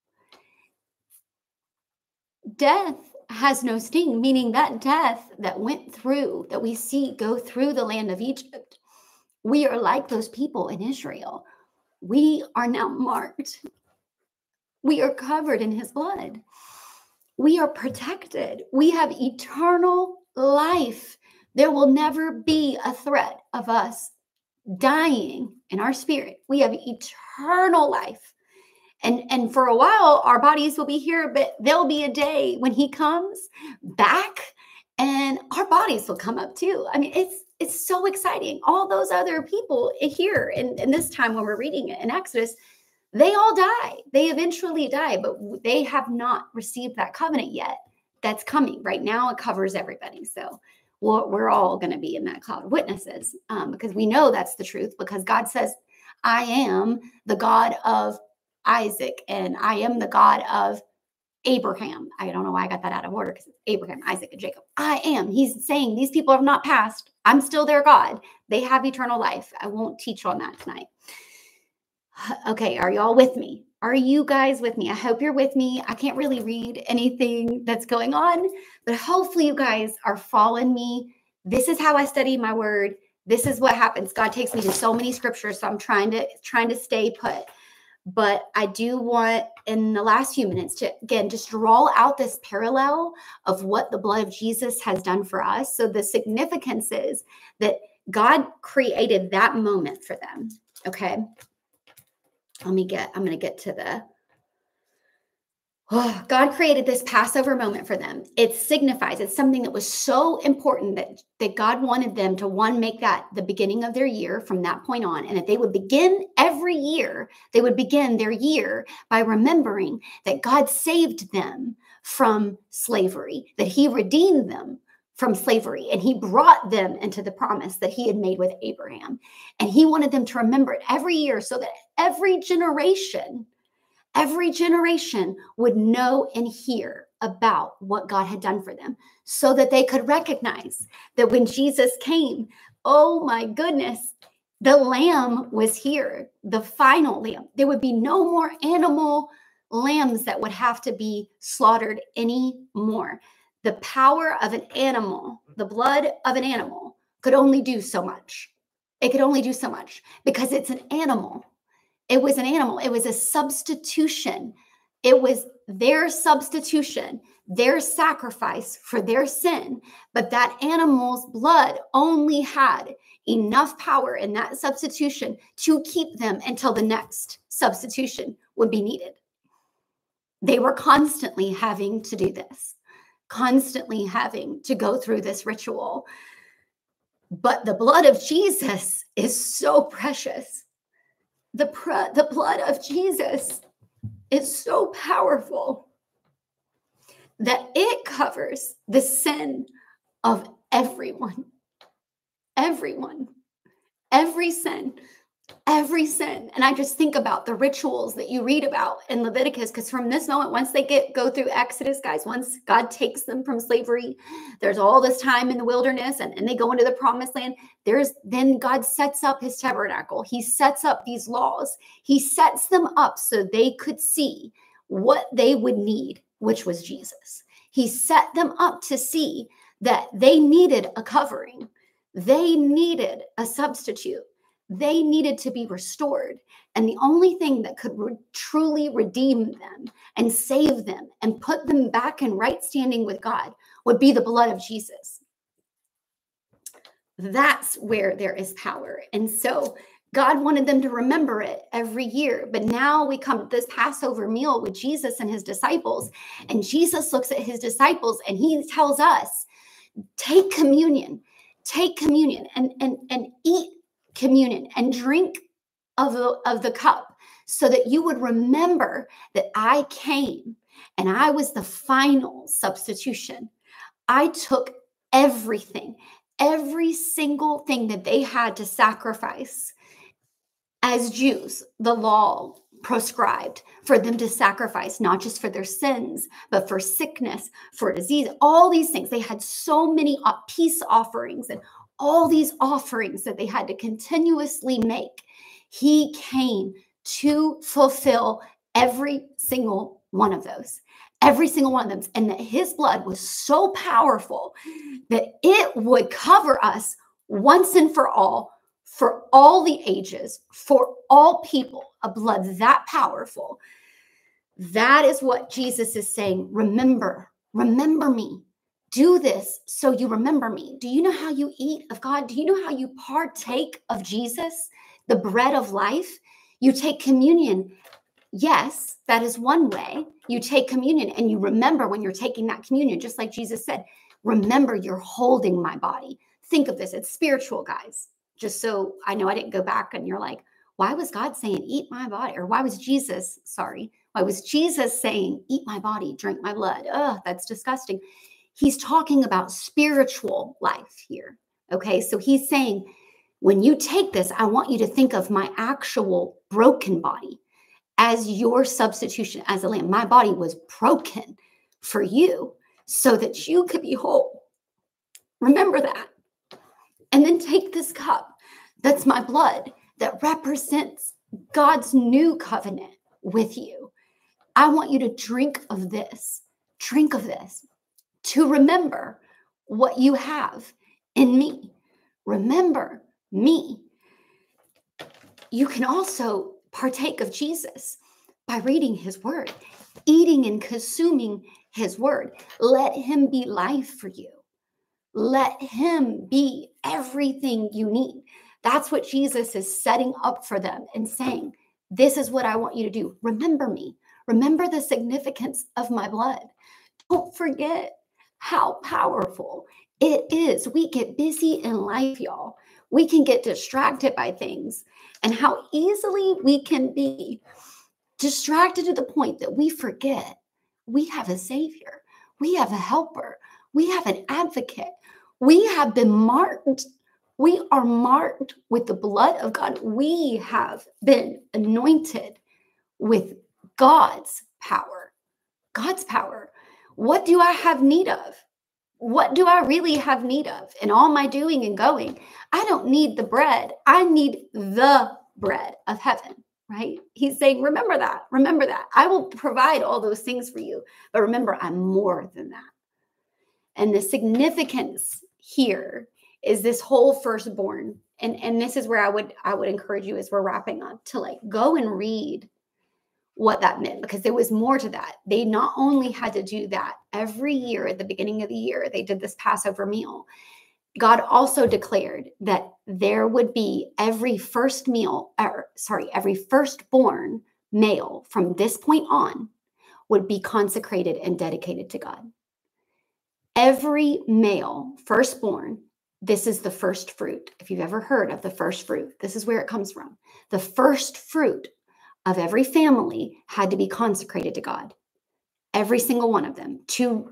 S2: Death has no sting, meaning that death that went through, that we see go through the land of Egypt, we are like those people in Israel. We are now marked. We are covered in his blood. We are protected. We have eternal life. There will never be a threat of us dying in our spirit. We have eternal life. And for a while, our bodies will be here, but there'll be a day when he comes back and our bodies will come up too. I mean, it's so exciting. All those other people here in this time when we're reading it in Exodus, they all die. They eventually die, but they have not received that covenant yet. That's coming. Right now, it covers everybody. So we're all going to be in that cloud of witnesses because we know that's the truth, because God says, I am the God of Isaac and I am the God of Abraham. I don't know why I got that out of order, because it's Abraham, Isaac, and Jacob. I am. He's saying these people have not passed. I'm still their God. They have eternal life. I won't teach on that tonight. Okay, are y'all with me? Are you guys with me? I hope you're with me. I can't really read anything that's going on, but hopefully you guys are following me. This is how I study my word. This is what happens. God takes me to so many scriptures, so I'm trying to stay put. But I do want, in the last few minutes, to, again, just draw out this parallel of what the blood of Jesus has done for us. So the significance is that God created that moment for them, okay? I'm going to get to the, God created this Passover moment for them. It signifies, it's something that was so important that God wanted them to, one, make that the beginning of their year from that point on, and that they would begin every year, they would begin their year by remembering that God saved them from slavery, that he redeemed them from slavery, and he brought them into the promise that he had made with Abraham. And he wanted them to remember it every year so that every generation would know and hear about what God had done for them, so that they could recognize that when Jesus came, oh my goodness, the lamb was here, the final lamb. There would be no more animal lambs that would have to be slaughtered anymore. The power of an animal, the blood of an animal, could only do so much. It could only do so much because it's an animal. It was an animal. It was a substitution. It was their substitution, their sacrifice for their sin. But that animal's blood only had enough power in that substitution to keep them until the next substitution would be needed. They were constantly having to do this, constantly having to go through this ritual. But the blood of Jesus is so precious. The blood of Jesus is so powerful that it covers the sin of everyone. Everyone. Every sin. Every sin. And I just think about the rituals that you read about in Leviticus, because from this moment, once they go through Exodus, guys, once God takes them from slavery, there's all this time in the wilderness and they go into the promised land. Then God sets up his tabernacle. He sets up these laws. He sets them up so they could see what they would need, which was Jesus. He set them up to see that they needed a covering. They needed a substitute. They needed to be restored. And the only thing that could truly redeem them and save them and put them back in right standing with God would be the blood of Jesus. That's where there is power. And so God wanted them to remember it every year. But now we come to this Passover meal with Jesus and his disciples. And Jesus looks at his disciples and he tells us, take communion and eat communion and drink of the cup so that you would remember that I came and I was the final substitution. I took everything, every single thing that they had to sacrifice. As Jews, the law proscribed for them to sacrifice, not just for their sins, but for sickness, for disease, all these things. They had so many peace offerings and all these offerings that they had to continuously make. He came to fulfill every single one of those, every single one of them. And that his blood was so powerful that it would cover us once and for all the ages, for all people, a blood that powerful. That is what Jesus is saying. Remember me. Do this so you remember me. Do you know how you eat of God? Do you know how you partake of Jesus, the bread of life? You take communion. Yes, that is one way. You take communion and you remember when you're taking that communion, just like Jesus said, remember you're holding my body. Think of this. It's spiritual, guys. Just so I know I didn't go back and you're like, why was God saying eat my body? Or why was Jesus saying eat my body, drink my blood? Oh, that's disgusting. He's talking about spiritual life here. Okay, so he's saying, when you take this, I want you to think of my actual broken body as your substitution as a lamb. My body was broken for you so that you could be whole. Remember that. And then take this cup. That's my blood that represents God's new covenant with you. I want you to drink of this. Drink of this to remember what you have in me. Remember me. You can also partake of Jesus by reading his word, eating and consuming his word. Let him be life for you. Let him be everything you need. That's what Jesus is setting up for them and saying, this is what I want you to do. Remember me. Remember the significance of my blood. Don't forget how powerful it is. We get busy in life, y'all. We can get distracted by things and how easily we can be distracted to the point that we forget we have a savior. We have a helper. We have an advocate. We have been marked. We are marked with the blood of God. We have been anointed with God's power. God's power. What do I have need of? What do I really have need of in all my doing and going? I don't need the bread. I need the bread of heaven, right? He's saying, remember that. Remember that. I will provide all those things for you. But remember, I'm more than that. And the significance here is this whole firstborn. And this is where I would encourage you as we're wrapping up to like go and read what that meant, because there was more to that. They not only had to do that every year at the beginning of the year, they did this Passover meal. God also declared that there would be every firstborn male from this point on would be consecrated and dedicated to God. Every male firstborn, this is the first fruit. If you've ever heard of the first fruit, this is where it comes from. The first fruit of every family had to be consecrated to God. Every single one of them to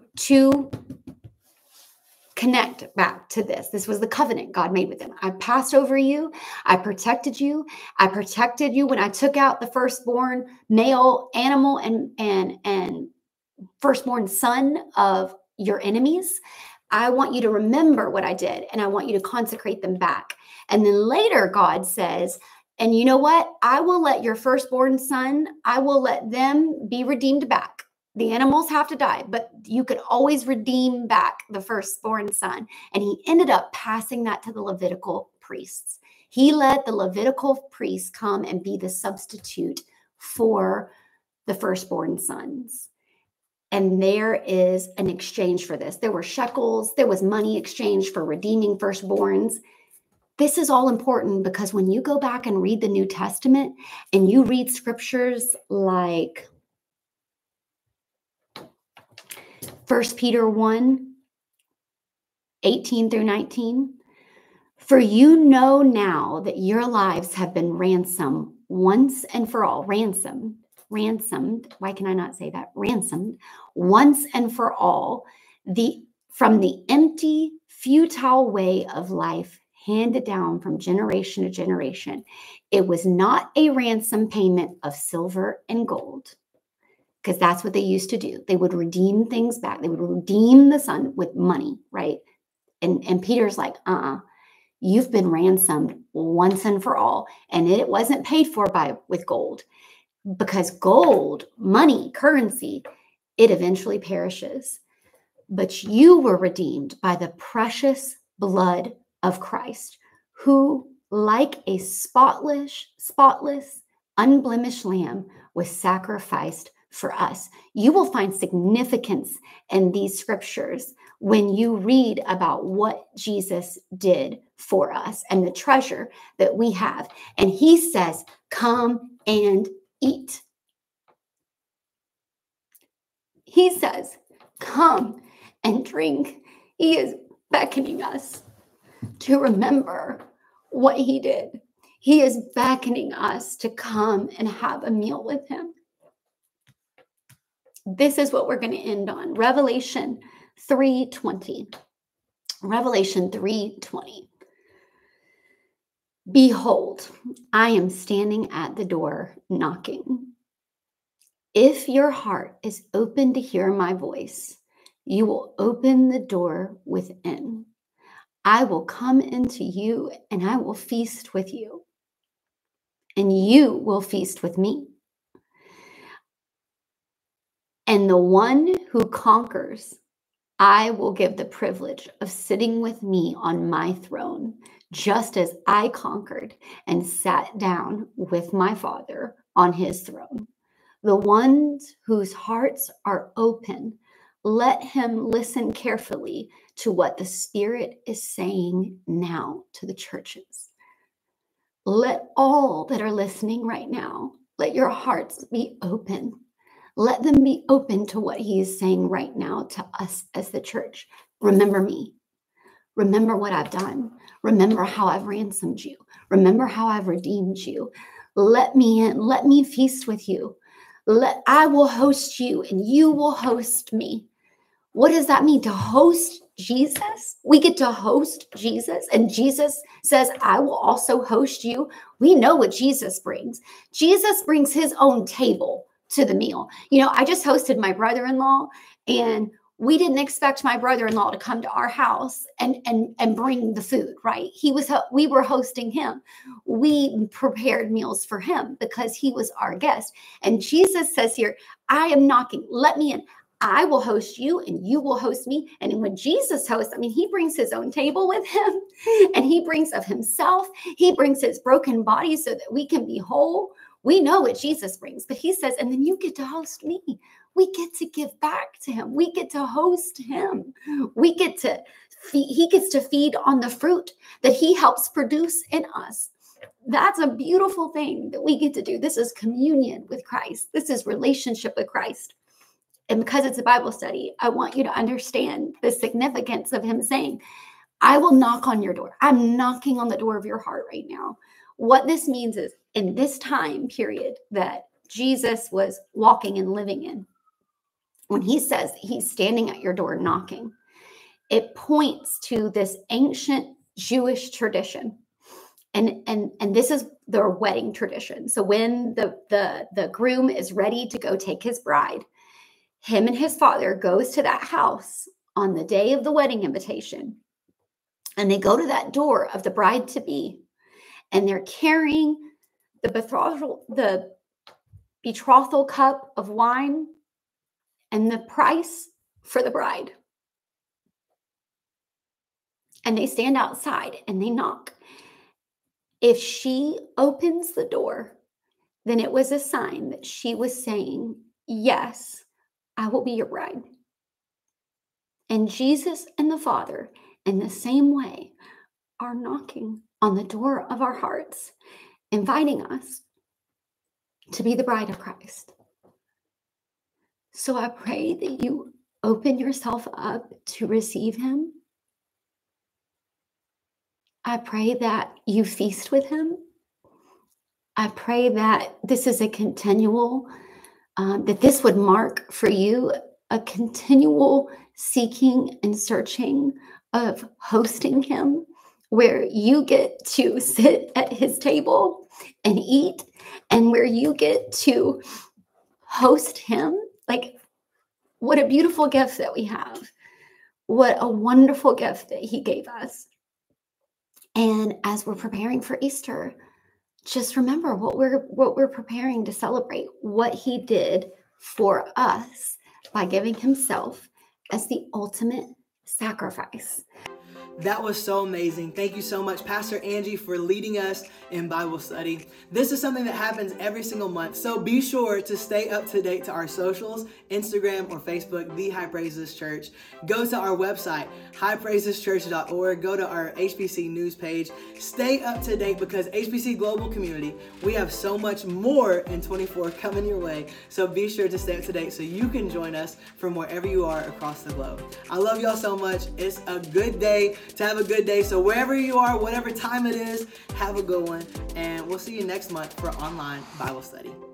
S2: connect back to this. This was the covenant God made with them. I passed over you. I protected you. I protected you when I took out the firstborn male animal and firstborn son of your enemies. I want you to remember what I did, and I want you to consecrate them back. And then later God says, and you know what? I will let your firstborn son, I will let them be redeemed back. The animals have to die, but you could always redeem back the firstborn son. And he ended up passing that to the Levitical priests. He let the Levitical priests come and be the substitute for the firstborn sons. And there is an exchange for this. There were shekels. There was money exchanged for redeeming firstborns. This is all important because when you go back and read the New Testament and you read scriptures like 1 Peter 1, 18 through 19, for you know now that your lives have been ransomed once and for all, ransomed. Why can I not say that? Ransomed once and for all, from the empty, futile way of life handed down from generation to generation. It was not a ransom payment of silver and gold, because that's what they used to do. They would redeem things back. They would redeem the son with money, right? And Peter's like, you've been ransomed once and for all. And it wasn't paid for with gold, because gold, money, currency, it eventually perishes. But you were redeemed by the precious blood of Christ, who, like a spotless, unblemished lamb, was sacrificed for us. You will find significance in these scriptures when you read about what Jesus did for us and the treasure that we have. And he says, come and eat. He says, come and drink. He is beckoning us to remember what he did. He is beckoning us to come and have a meal with him. This is what we're going to end on. Revelation 3:20. Revelation 3:20. Behold, I am standing at the door knocking. If your heart is open to hear my voice, you will open the door within. I will come into you and I will feast with you, and you will feast with me. And the one who conquers, I will give the privilege of sitting with me on my throne, just as I conquered and sat down with my Father on his throne. The ones whose hearts are open, let him listen carefully to what the Spirit is saying now to the churches. Let all that are listening right now, let your hearts be open. Let them be open to what he is saying right now to us as the church. Remember me. Remember what I've done. Remember how I've ransomed you. Remember how I've redeemed you. Let me in. Let me feast with you. I will host you and you will host me. What does that mean? To host Jesus? We get to host Jesus, and Jesus says, I will also host you. We know what Jesus brings. Jesus brings his own table to the meal. You know, I just hosted my brother-in-law, and we didn't expect my brother-in-law to come to our house and bring the food, right? We were hosting him. We prepared meals for him because he was our guest. And Jesus says here, I am knocking. Let me in. I will host you and you will host me. And when Jesus hosts, he brings his own table with him and he brings of himself. He brings his broken body so that we can be whole. We know what Jesus brings, but he says, and then you get to host me. We get to give back to him. We get to host him. We get to feed, he gets to feed on the fruit that he helps produce in us. That's a beautiful thing that we get to do. This is communion with Christ. This is relationship with Christ. And because it's a Bible study, I want you to understand the significance of him saying, I will knock on your door. I'm knocking on the door of your heart right now. What this means is in this time period that Jesus was walking and living in, when he says he's standing at your door knocking, it points to this ancient Jewish tradition. And this is their wedding tradition. So when the groom is ready to go take his bride, him and his father goes to that house on the day of the wedding invitation. And they go to that door of the bride to be, and they're carrying the betrothal cup of wine and the price for the bride. And they stand outside and they knock. If she opens the door, then it was a sign that she was saying, yes, I will be your bride. And Jesus and the Father, in the same way, are knocking on the door of our hearts, inviting us to be the bride of Christ. So I pray that you open yourself up to receive him. I pray that you feast with him. I pray that this is a continual, that this would mark for you a continual seeking and searching of hosting him, where you get to sit at his table and eat, and where you get to host him. Like, what a beautiful gift that we have. What a wonderful gift that he gave us. And as we're preparing for Easter, just remember what we're preparing to celebrate, what he did for us by giving himself as the ultimate sacrifice.
S1: That was so amazing. Thank you so much, Pastor Angie, for leading us in Bible study. This is something that happens every single month, so be sure to stay up to date to our socials, Instagram or Facebook, The High Praises Church. Go to our website, highpraiseschurch.org. Go to our HPC news page. Stay up to date because HPC Global Community, we have so much more in 24 coming your way, so be sure to stay up to date so you can join us from wherever you are across the globe. I love y'all so much. It's a good day to have a good day. So wherever you are, whatever time it is, have a good one. And we'll see you next month for online Bible study.